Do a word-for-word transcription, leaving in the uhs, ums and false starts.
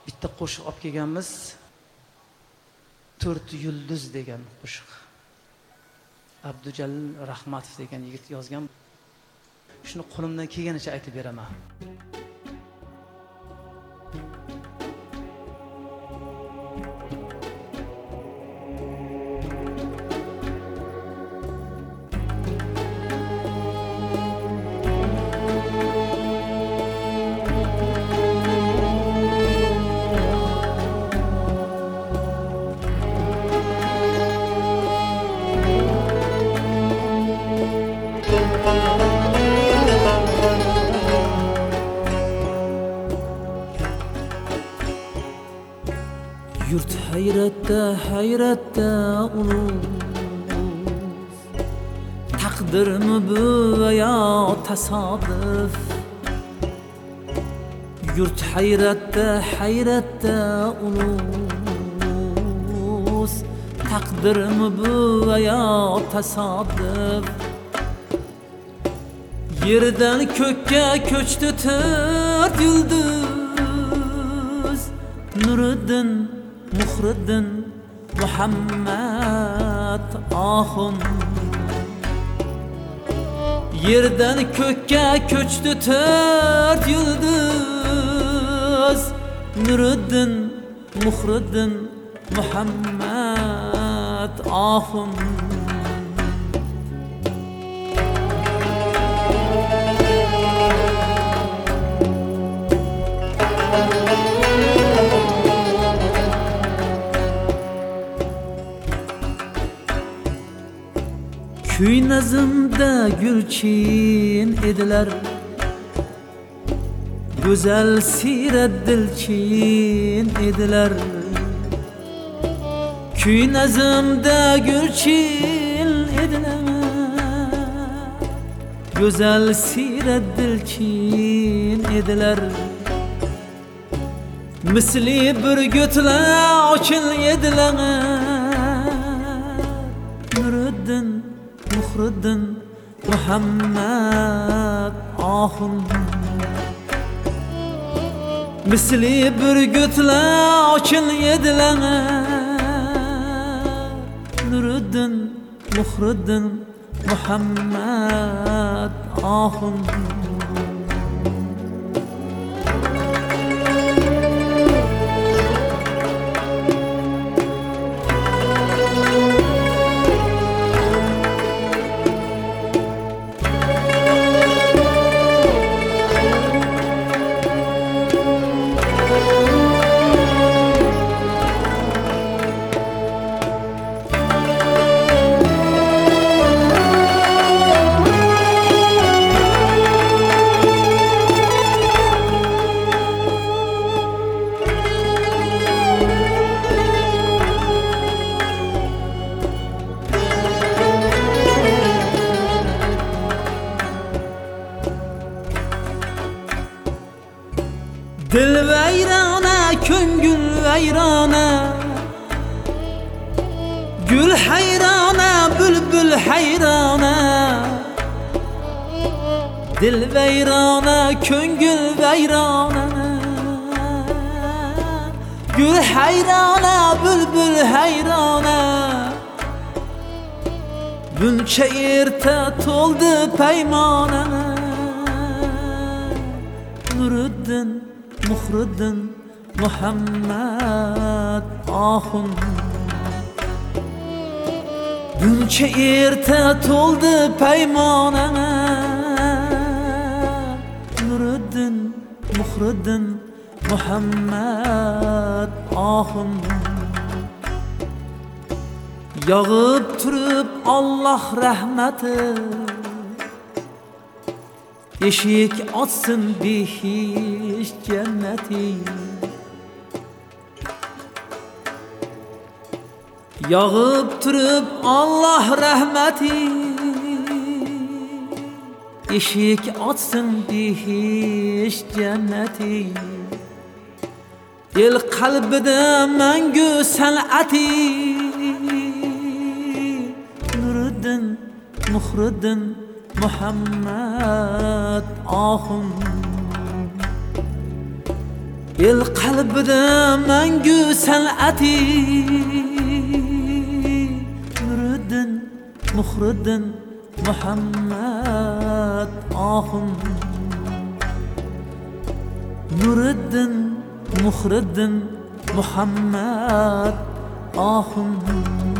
bitta qo'shiq olib kelganmiz. to'rt yulduz degan qo'shiq. Abdujalil Rahmatov degan yigit yozgan. Shuni qo'limdan kelganicha aytib beraman. Yurt hayratda hayratda ulus, taqdirmi bu veya tasodif? Yurt hayratda hayratda ulus, taqdirmi bu veya tasodif? Yerdan ko'kka ko'chdi to'rt yulduz, Nuriddin, Muhriddin, Muhammad Ahun. Yerdan ko'kka ko'chdi to'rt yulduz, Nuriddin, Muhriddin, Muhammad Ahun. Köy nazımda gülçin ediler, güzel siret dilçin ediler. Köy nazımda gülçin ediler, güzel siret dilçin ediler. Misli bir götle açıl ediler, Nuriddin, Muhriddin, Muhammad Ahun. Misli bir götle açıl yediler, Nuriddin, Muhriddin, Muhammad Ahun. Dil veyrana, köngül veyrana, gül hayrana, bülbül hayrana. Dil veyrana, köngül veyrana, gül hayrana, bülbül hayrana. Buncha erta to'ldi paymona, Nuriddin, Muhriddin, Muhammad Ahun. Buncha erta to'ldi paymona, Nuriddin, Muhriddin, Muhammad Ahun. Yağıp turib Allah rahmati, eşik açsın behiş cenneti. Yağıp turib Allah rahmeti, eşik açsın behiş cenneti. El qalbida mangu san'ati, Nuriddin, Muhriddin, Muhammad Ahun. El qalbida mangu san'ati Nuriddin Muhriddin Muhammad Ahun Nuriddin Muhriddin Muhammad Ahun